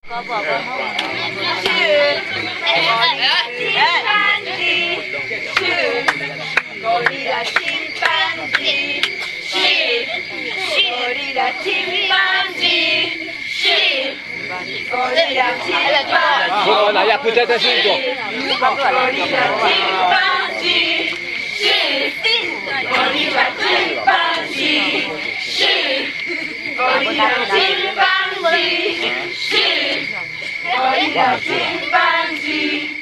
Gorila chimpanzee, sheep, gorila chimpanzee, sheep, gorila chimpanzee. Buona, ja pytę szybko. Gorila chimpanzee, sheep, gorila chimpanzee, sheep, gorila chimpanzee, sheep, gorila chimpanzee.